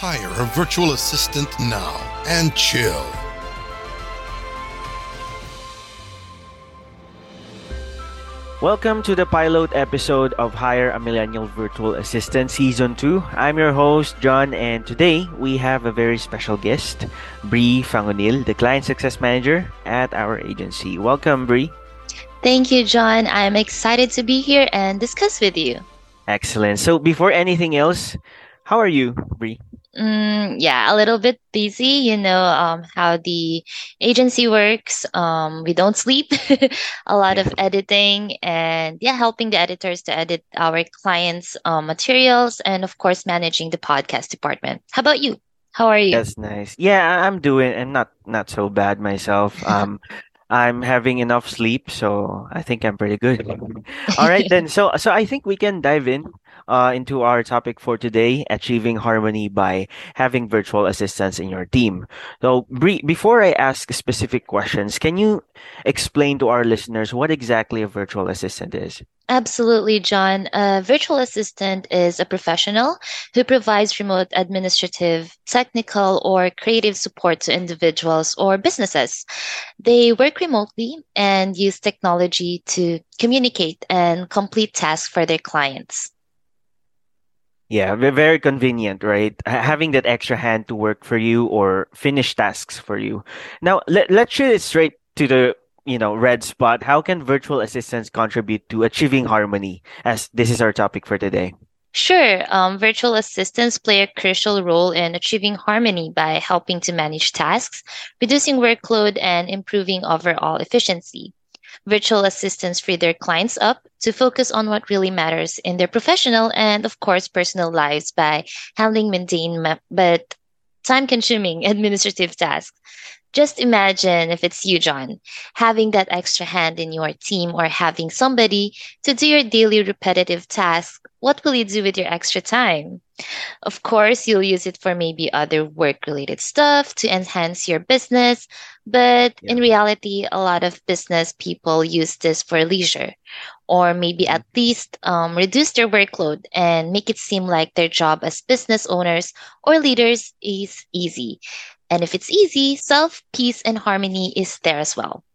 Hire a virtual assistant now and chill. Welcome to the pilot episode of Hire a Millennial Virtual Assistant Season 2. I'm your host, John, and today we have a very special guest, Bree Fangonil, the Client Success Manager at our agency. Welcome, Bree. Thank you, John. I'm excited to be here and discuss with you. Excellent. So before anything else, how are you, Bree? Yeah, a little bit busy. How the agency works. We don't sleep. A lot Yeah, of editing and helping the editors to edit our clients' materials and of course managing the podcast department. How about you? How are you? that's nice. Yeah, I'm doing and not so bad myself. I'm having enough sleep, so I think I'm pretty good. All right then. So I think we can dive into our topic for today, achieving harmony by having virtual assistants in your team. So Bree, before I ask specific questions, can you explain to our listeners what exactly a virtual assistant is? Absolutely, John. A virtual assistant is a professional who provides remote administrative, technical, or creative support to individuals or businesses. They work remotely and use technology to communicate and complete tasks for their clients. Yeah, very convenient, right? Having that extra hand to work for you or finish tasks for you. Now, let's shoot it straight to the red spot. How can virtual assistants contribute to achieving harmony? As this is our topic for today. Sure, virtual assistants play a crucial role in achieving harmony by helping to manage tasks, reducing workload, and improving overall efficiency. Virtual assistants free their clients up to focus on what really matters in their professional and, of course, personal lives by handling mundane but time consuming administrative tasks. Just imagine if it's you, John, having that extra hand in your team or having somebody to do your daily repetitive tasks. What will you do with your extra time? Of course, you'll use it for maybe other work related stuff to enhance your business. But Yeah. in reality, a lot of business people use this for leisure or maybe Mhm. at least reduce their workload and make it seem like their job as business owners or leaders is easy. And if it's easy, self, peace, and harmony is there as well.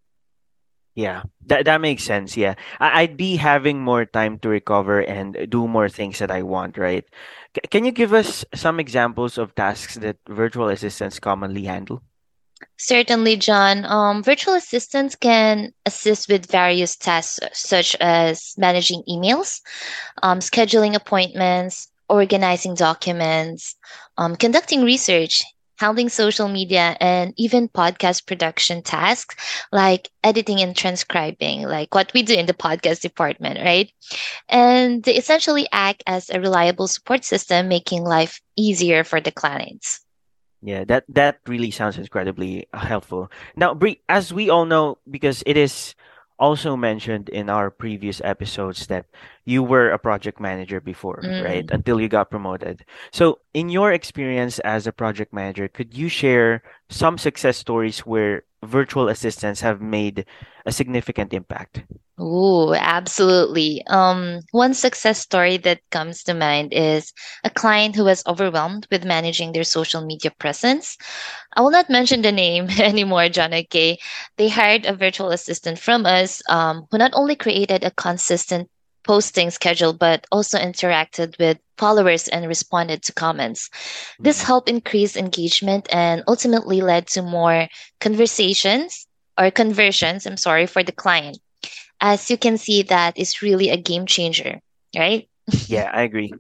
Yeah, that makes sense. Yeah, I'd be having more time to recover and do more things that I want, right? Can you give us some examples of tasks that virtual assistants commonly handle? Certainly, John. Virtual assistants can assist with various tasks such as managing emails, scheduling appointments, organizing documents, conducting research, handling social media, and even podcast production tasks like editing and transcribing, like what we do in the podcast department, right? And they essentially act as a reliable support system, making life easier for the clients. Yeah, that really sounds incredibly helpful. Now, Brie, as we all know, because it is also mentioned in our previous episodes that you were a project manager before, right? Mm. Until you got promoted. So, in your experience as a project manager, could you share some success stories where virtual assistants have made a significant impact? Ooh, absolutely. One success story that comes to mind is a client who was overwhelmed with managing their social media presence. I will not mention the name anymore, John. Okay, they hired a virtual assistant from us, who not only created a consistent posting schedule but also interacted with followers and responded to comments. This Mm. helped increase engagement and ultimately led to more conversations or conversions. I'm sorry for the client. As you can see, that is really a game changer, right? Yeah, I agree.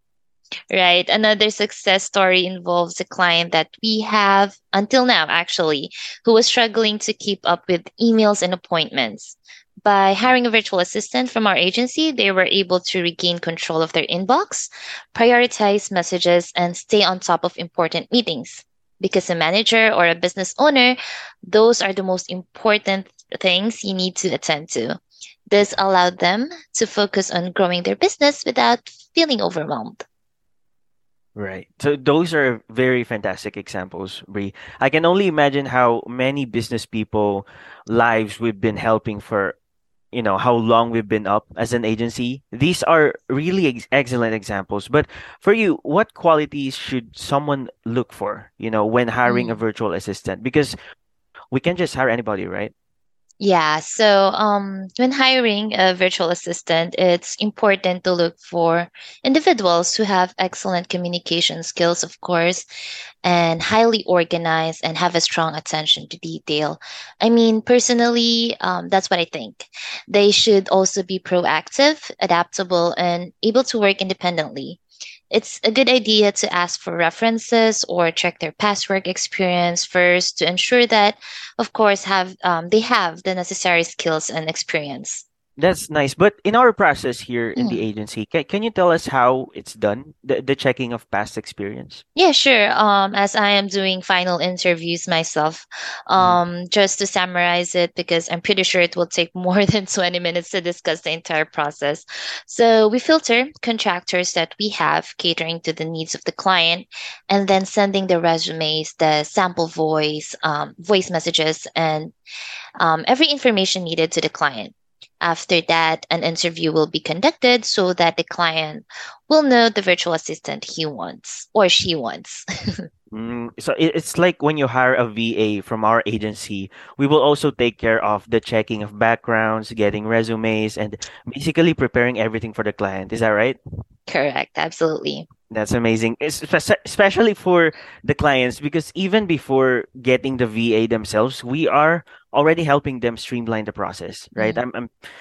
Right. Another success story involves a client that we have until now, actually, who was struggling to keep up with emails and appointments. By hiring a virtual assistant from our agency, they were able to regain control of their inbox, prioritize messages, and stay on top of important meetings. Because a manager or a business owner, those are the most important things you need to attend to. This allowed them to focus on growing their business without feeling overwhelmed. Right. So those are very fantastic examples, Brie. I can only imagine how many business people lives we've been helping for how long we've been up as an agency. These are really excellent examples. But for you, what qualities should someone look for, when hiring a Mm. virtual assistant? Because we can just hire anybody, right? Yeah, so when hiring a virtual assistant, it's important to look for individuals who have excellent communication skills, of course, and highly organized and have a strong attention to detail. I mean, personally, that's what I think. They should also be proactive, adaptable, and able to work independently. It's a good idea to ask for references or check their past work experience first to ensure that, of course, have they have the necessary skills and experience. That's nice. But in our process here in the Mm. agency, can you tell us how it's done? The checking of past experience? Yeah, sure. As I am doing final interviews myself, Mhm. just to summarize it, because I'm pretty sure it will take more than 20 minutes to discuss the entire process. So we filter contractors that we have catering to the needs of the client, and then sending the resumes, the sample voice messages, and every information needed to the client. After that, an interview will be conducted so that the client will know the virtual assistant he wants or she wants. So it's like when you hire a VA from our agency, we will also take care of the checking of backgrounds, getting resumes, and basically preparing everything for the client. Is that right? Correct, absolutely. That's amazing, especially for the clients, because even before getting the VA themselves, we are already helping them streamline the process, right? Mm.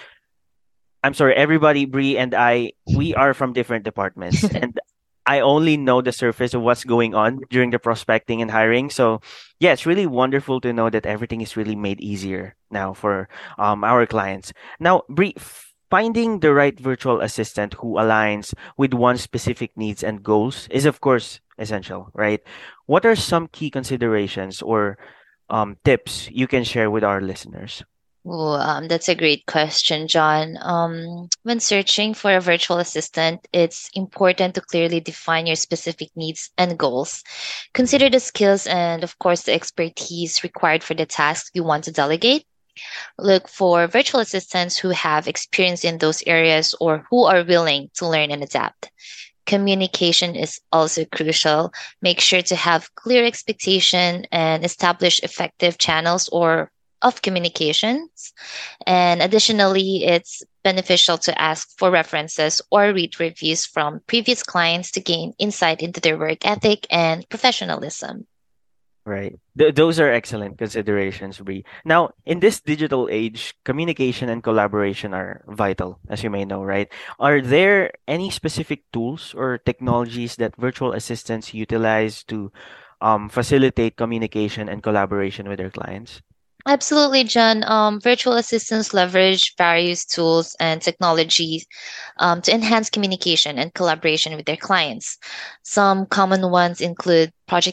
I'm sorry, everybody, Bree and I, we are from different departments, and I only know the surface of what's going on during the prospecting and hiring. So, yeah, it's really wonderful to know that everything is really made easier now for our clients. Now, Bree, finding the right virtual assistant who aligns with one's specific needs and goals is, of course, essential, right? What are some key considerations or tips you can share with our listeners? Ooh, that's a great question, John. When searching for a virtual assistant, it's important to clearly define your specific needs and goals. Consider the skills and, of course, the expertise required for the tasks you want to delegate. Look for virtual assistants who have experience in those areas or who are willing to learn and adapt. Communication is also crucial. Make sure to have clear expectation and establish effective channels or of communications. And additionally, it's beneficial to ask for references or read reviews from previous clients to gain insight into their work ethic and professionalism. Right. Those are excellent considerations, Bree. Now, in this digital age, communication and collaboration are vital, as you may know, right? Are there any specific tools or technologies that virtual assistants utilize to facilitate communication and collaboration with their clients? Absolutely, John. Virtual assistants leverage various tools and technologies to enhance communication and collaboration with their clients. Some common ones include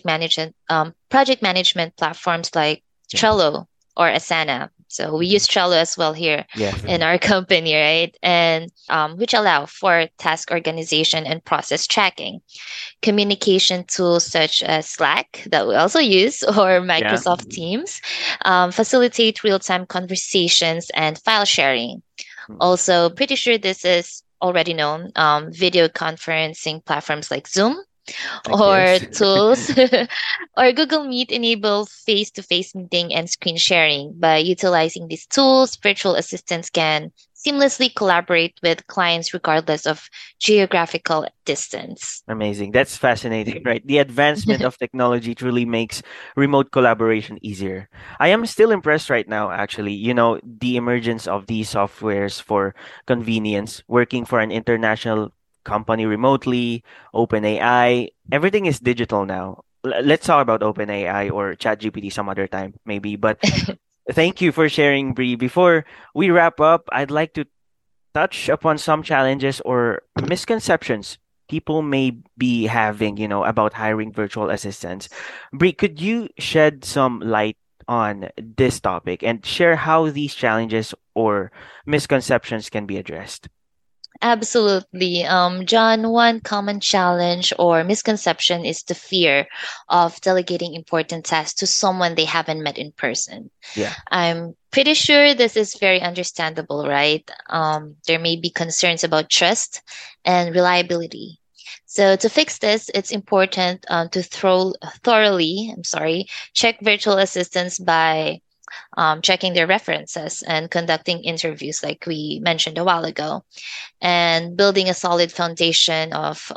project management platforms like Yeah. Trello or Asana. So we Mhm. use Trello as well here Yes. in our company, right? And which allow for task organization and process tracking. Communication tools such as Slack that we also use or Yeah. Microsoft Teams facilitate real-time conversations and file sharing. Mm. Also, pretty sure this is already known. Video conferencing platforms like Zoom I or guess. tools or Google Meet enable face-to-face meeting and screen sharing. By utilizing these tools, virtual assistants can seamlessly collaborate with clients regardless of geographical distance. Amazing. That's fascinating, right? The advancement of technology truly makes remote collaboration easier. I am still impressed right now, actually. The emergence of these softwares for convenience, working for an international company remotely, OpenAI, everything is digital now. Let's talk about OpenAI or ChatGPT some other time, maybe. But thank you for sharing, Bree. Before we wrap up, I'd like to touch upon some challenges or misconceptions people may be having, about hiring virtual assistants. Brie, could you shed some light on this topic and share how these challenges or misconceptions can be addressed? Absolutely. John, one common challenge or misconception is the fear of delegating important tasks to someone they haven't met in person. Yeah. I'm Pretty sure this is very understandable, right? There may be concerns about trust and reliability. So to fix this, it's important to thoroughly, check virtual assistants by checking their references and conducting interviews, like we mentioned a while ago, and building a solid foundation of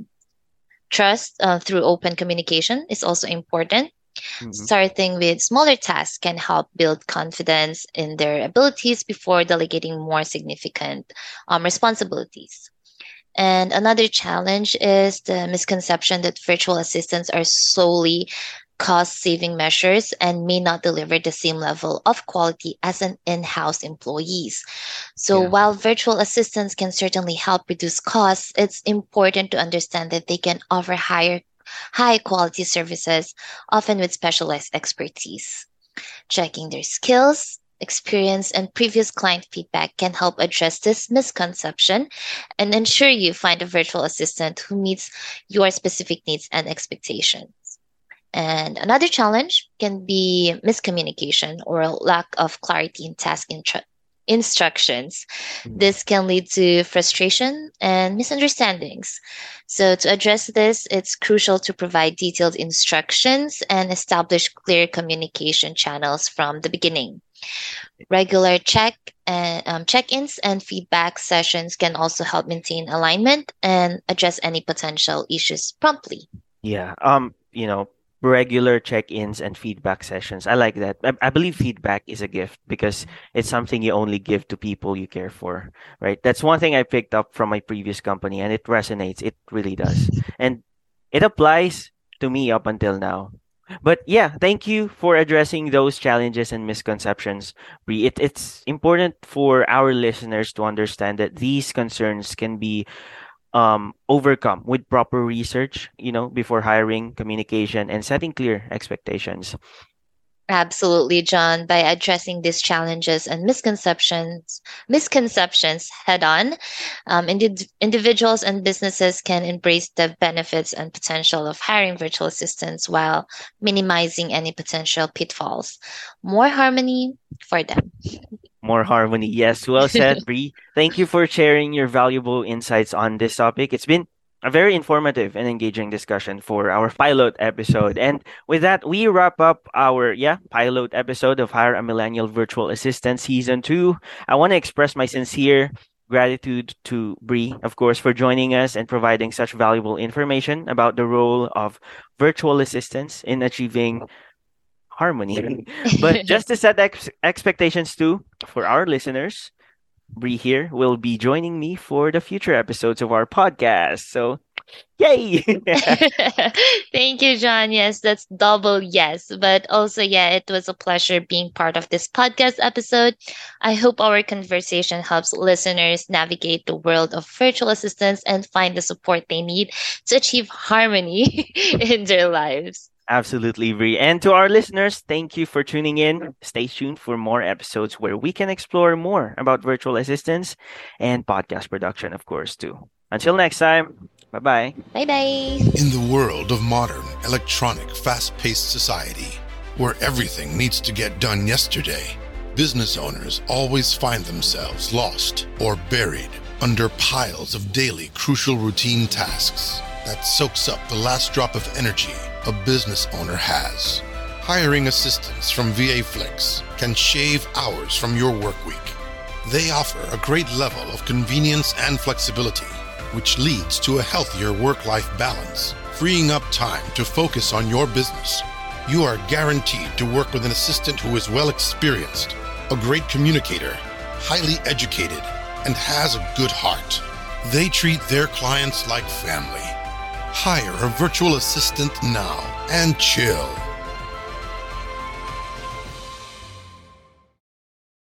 trust through open communication is also important. Hmm. Starting with smaller tasks can help build confidence in their abilities before delegating more significant responsibilities. And another challenge is the misconception that virtual assistants are solely cost saving measures and may not deliver the same level of quality as an in-house employees. So Yeah. while virtual assistants can certainly help reduce costs, it's important to understand that they can offer high quality services, often with specialized expertise. Checking their skills, experience, and previous client feedback can help address this misconception and ensure you find a virtual assistant who meets your specific needs and expectations. And another challenge can be miscommunication or lack of clarity in instructions. Mhm. This can lead to frustration and misunderstandings. So, to address this, it's crucial to provide detailed instructions and establish clear communication channels from the beginning. Regular check-ins and feedback sessions can also help maintain alignment and address any potential issues promptly. Yeah. Regular check-ins and feedback sessions. I like that. I believe feedback is a gift because it's something you only give to people you care for, right? That's one thing I picked up from my previous company, and it resonates. It really does. And it applies to me up until now. But yeah, thank you for addressing those challenges and misconceptions, Bree. It's important for our listeners to understand that these concerns can be overcome with proper research, before hiring, communication, and setting clear expectations. Absolutely, John. By addressing these challenges and misconceptions head on, individuals and businesses can embrace the benefits and potential of hiring virtual assistants while minimizing any potential pitfalls. More harmony for them. More harmony. Yes, well said, Bree. Thank you for sharing your valuable insights on this topic. It's been a very informative and engaging discussion for our pilot episode. And with that, we wrap up our pilot episode of Hire a Millennial Virtual Assistant Season 2. I want to express my sincere gratitude to Bree, of course, for joining us and providing such valuable information about the role of virtual assistants in achieving harmony. But just to set expectations too for our listeners, Bree here will be joining me for the future episodes of our podcast. So, yay! Thank you, John. Yes, that's double yes. But also, yeah, it was a pleasure being part of this podcast episode. I hope our conversation helps listeners navigate the world of virtual assistants and find the support they need to achieve harmony in their lives. Absolutely, Bree. And to our listeners, thank you for tuning in. Stay tuned for more episodes where we can explore more about virtual assistants and podcast production, of course, too. Until next time, bye bye. Bye bye. In the world of modern, electronic, fast-paced society, where everything needs to get done yesterday, business owners always find themselves lost or buried under piles of daily crucial routine tasks that soaks up the last drop of energy a business owner has. Hiring assistants from VAFlix can shave hours from your work week. They offer a great level of convenience and flexibility, which leads to a healthier work-life balance, freeing up time to focus on your business. You are guaranteed to work with an assistant who is well experienced, a great communicator, highly educated, and has a good heart. They treat their clients like family. Hire a virtual assistant now and chill.